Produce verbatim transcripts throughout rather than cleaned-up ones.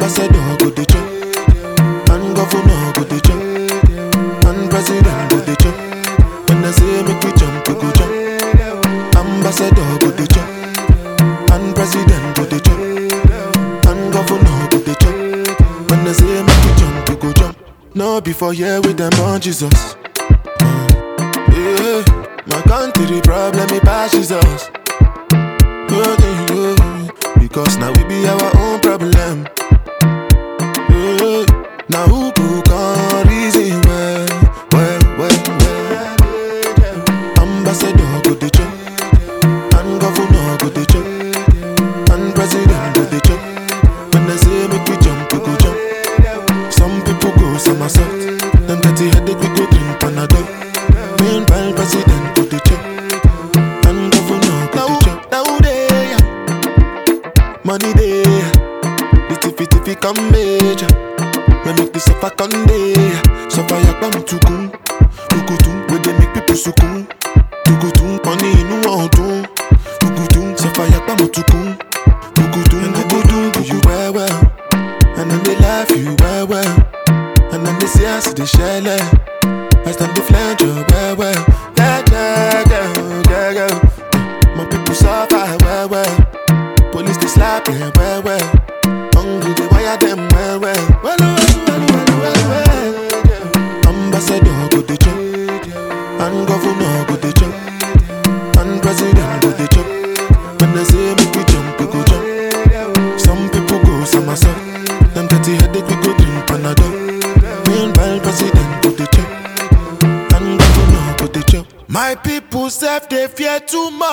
Ambassador go the chop, and governor go the chop, and president go the chop. When I say make we jump, we go jump. Ambassador go the chop, and president go the chop, and governor go the chop. When I say make we jump, we go jump. No before here with them on Jesus. Uh, yeah, my country problem it passes us. Oh, yeah, yeah. Because now we be our own problem. Yeah. Now who could come reason well, well, well, well. Ambassador go the chop, and governor go the chop, and president go the chop. When I say make we jump, we go jump. Some people go somersault, them dirty headache we go drink Panadol. Meanwhile president go the chop, and governor go the chop. Now they money they, the tiffy tiffy come major. We make the suffer come day, suffer yakbam tukun, tukutum. Where they make people sukun, tukutum. Money inu odun, tukutum. Suffer yakbam tukun, tukutum. Tukutum do you well well, and then they laugh you well well, and then they say I see the shell. I stand the flange you well well. Yeah yeah yeah yeah yeah. My people suffer well well. Police they slap them well well. Hungry they wire them well well. Well well well well well well. Ambassador go the chop, and governor go the chop, and president go the chop. When they say make we jump, we go jump. Some people go somersault, them dirty headache we go drink Panadol. Meanwhile president go the chop, and governor go the chop. My people self they fear too much.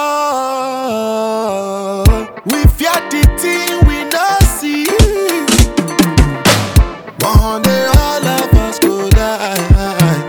We fear the thing we not see. One day all of us go die.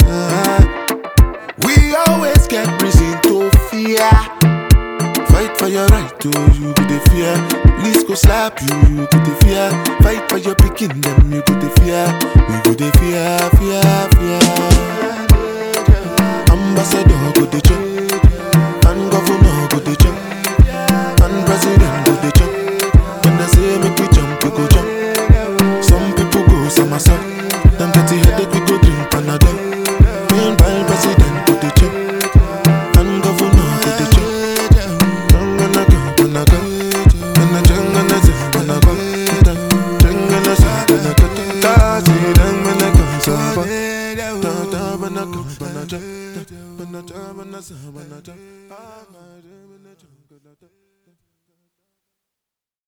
We always get reason to fear. Fight for your right to you go the fear. Police go slap you, you go the fear. Fight for your picking them, you go the fear. We go the fear, fear, fear. Ambassador go the chop, and governor go the chop, and president go the chop. When I say make we jump, we go jump. Some people go somersault, them dirty headache we go drink Panadol. Meanwhile president go the chop, and governor go the chop. Jangana go, jangana go, jangana jangana jangana go, jangana jangana go, tazi jangana go, saba, ta ta bana go, bana ja, bana ja, bana sa, bana ja, ah, bana ja, bana ja.